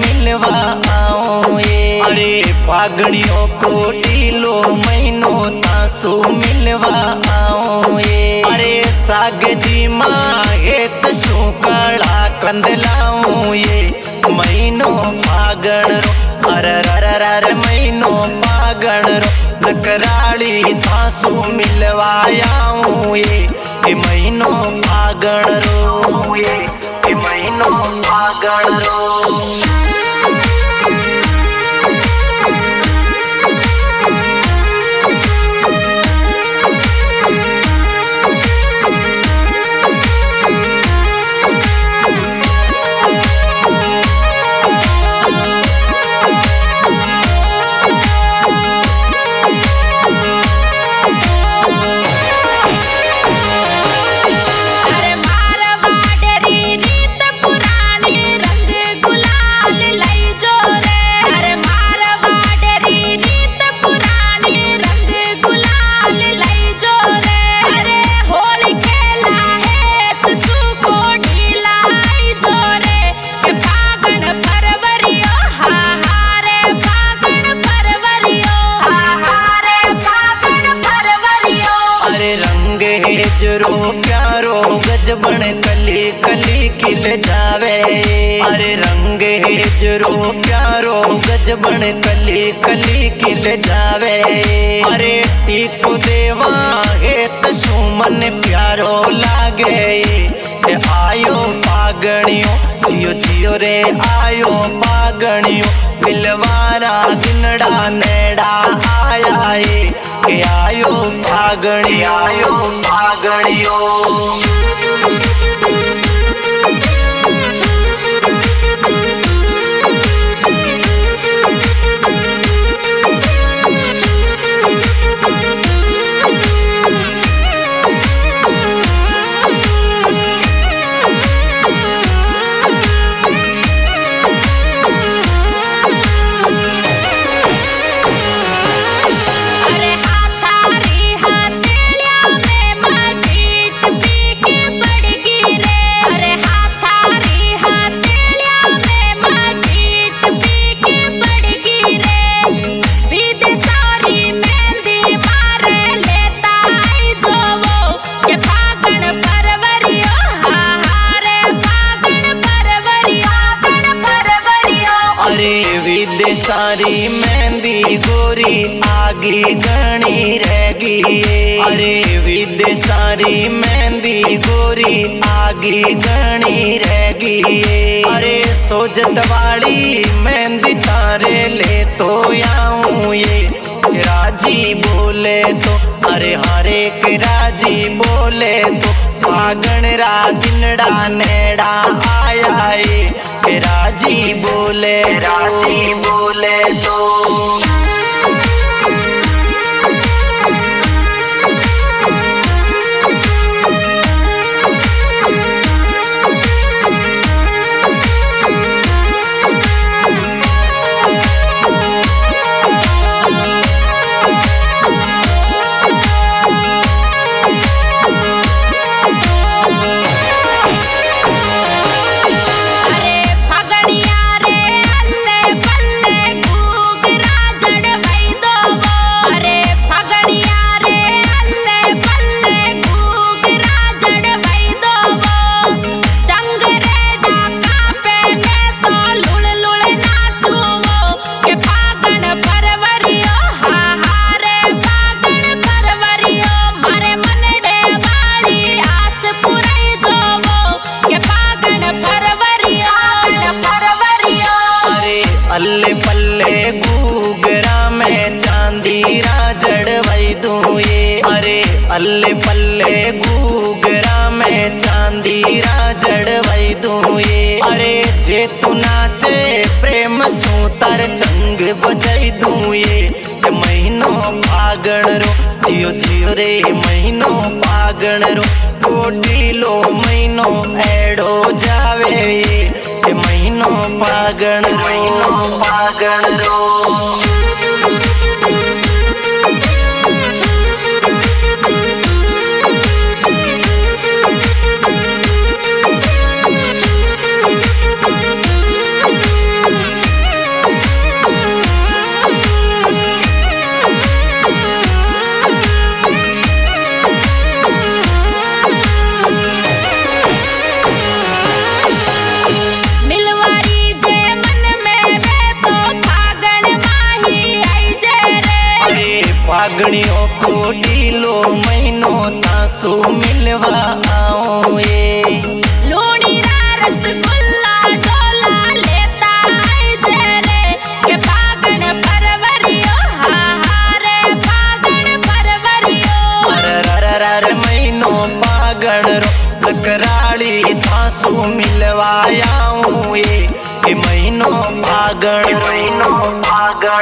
मिलवा आओ ये। अरे फागणियों को ढीलो महीनो तासु मिलवा आओ ये। अरे साग जी माँ हेत सुकड़ा कंद लाऊं ये। महीनो फागण रो अर महीनो फागण रो नकराली तासु मिलवायाऊं ये महीनो फागण रो ये महीनो फागण रो। जरो प्यारो गजबन कली कली खिल जावे। अरे रंग जरो प्यारो गजबन कली कली खिल जावे। अरे टीको देवा हेत सुमन प्यारो लागे। आयो पागणियों जियो जियो रे आयो पागणियों मिलवारा दिनड़ा नेड़ा आया के आयो पागणियों। सारी मेहंदी गोरी आगी गणी रहेगी। अरे विद सारी मेहंदी गोरी आगी गणी रहेगी। अरे सोजत वाली मेहंदी तारे ले तो आऊं ये। राजी बोले तो अरे हरे के राजी बोले तो फागण रा दिनड़ा नेड़ा आया ये। राजी बोले तो अल्ले पल्ले घूगरा में चांदी राजड़ वही दूं ये। अरे अल्ले पल्ले घूगरा में चांदी राजड़ वही दूं ये। अरे जे तू नाचे प्रेम सूतर चंग बजाई दूं ये। महीनो फागण रो जियो जियो रे महीनो फागण रो कोटिलो महीनो एड़ो जावे ये। महीनो फागण रो फागणियों को ढीलो महीनो तासु मिलवा आओ ये लूनी रसगुल्ला डोला लेता है जेरे के फागण परवरियो हारे फागण परवरियो अर महीनो फागण रो कराली तासु मिलवा आऊं ये महीनो फागण